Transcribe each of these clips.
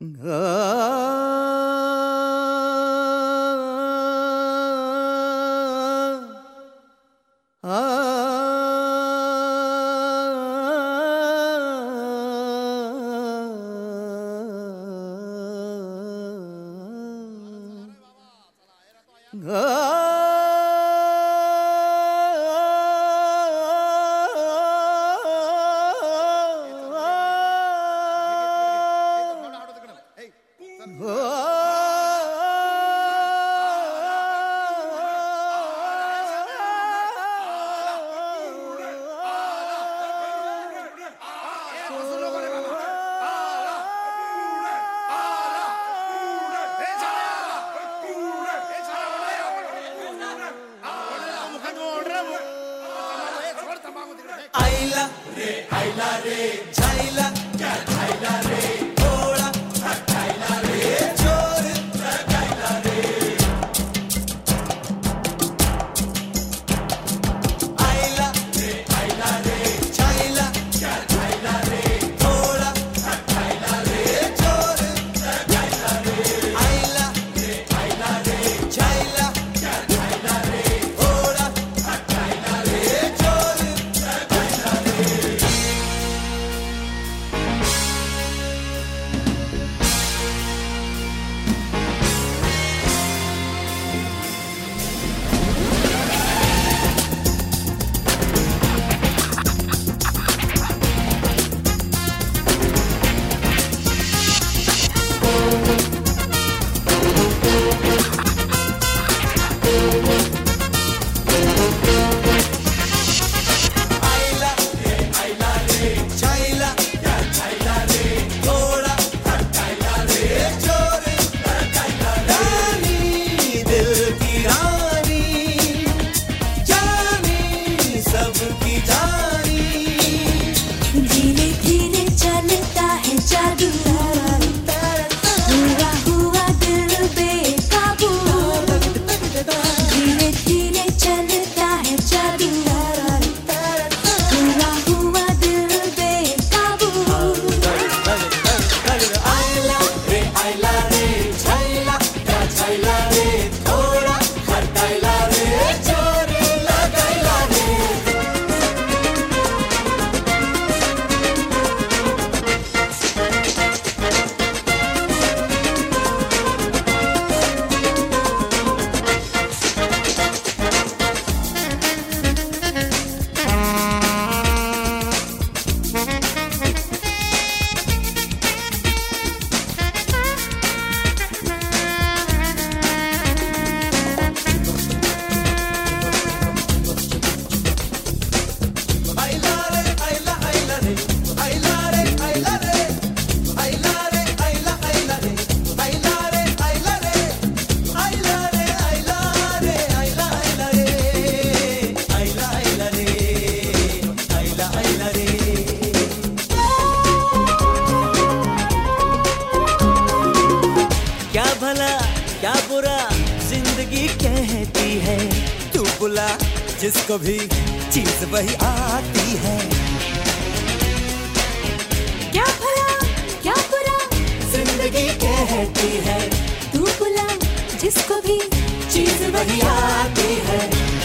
जिसको भी चीज वही आती है। क्या भला क्या बुरा जिंदगी कहती है, तू बुला जिसको भी चीज वही आती है।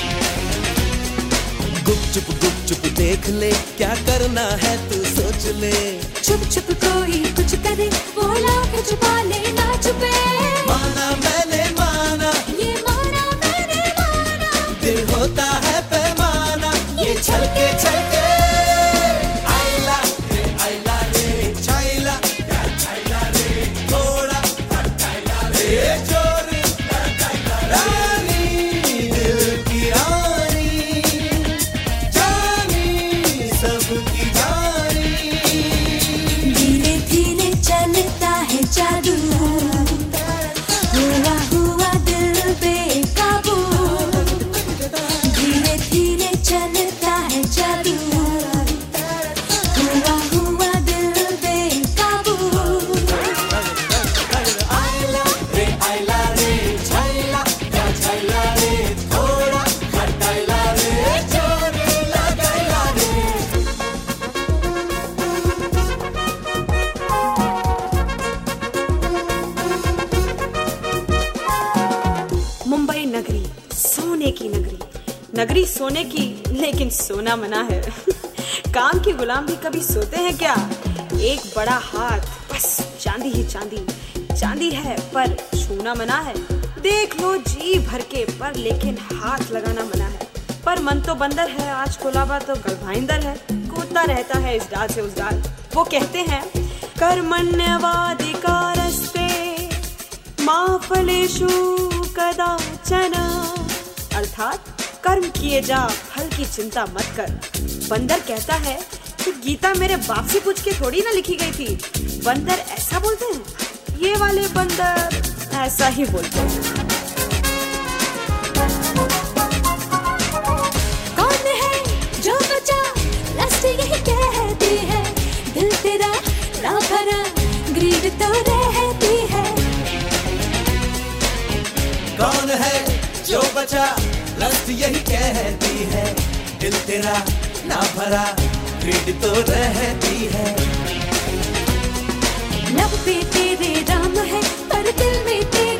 गुपचुप देख ले, क्या करना है तू सोच ले। छुप छुप कोई कुछ करे, वो लाख छुपा ले ना छुपे। माना मैंने माना, ये माना मैंने माना, दिल होता है पैमाना, ये छलके छलके। आइला रे छाइला रे, थोड़ा रे जोर, रानी दिल की रानी, जानी सबकी जानी। धीरे धीरे चलता है जादू, हुआ हुआ दिल बेकाबू। धीरे धीरे चलता है जादू, हुआ हुआ दिल बेकाबू। आइला रे छाइला रे, थोड़ा हटाइला रे, जोर लगाइला रे। नगरी सोने की लेकिन सोना मना है। काम के गुलाम भी कभी सोते हैं क्या? एक बड़ा हाथ, बस चांदी ही चांदी, चांदी है पर छूना मना है। देख लो जी भर के पर लेकिन हाथ लगाना मना है। पर मन तो बंदर है, आज कोलाबा तो गलभाइंदर है, कूदता रहता है इस डाल से उस डाल। वो कहते हैं कर्मण्यवाधिकारस्ते मा फलेषु कदाचन, अर्थात कर्म किए जा, फल की चिंता मत कर। बंदर कहता है कि गीता मेरे बाप से पूछ के थोड़ी ना लिखी गई थी। बंदर ऐसा बोलते हैं? ये वाले बंदर ऐसा ही बोलते हैं। कौन है जो बचा, लास्ट यही कहती है, दिल तेरा ना भरा, ग्रीड तो रहती है। कौन है जो बचा, लस्ट यही कहती है, दिल तेरा ना भरा, ग्रीड तो रहती है। लब पे तेरे राम है पर दिल में तेरे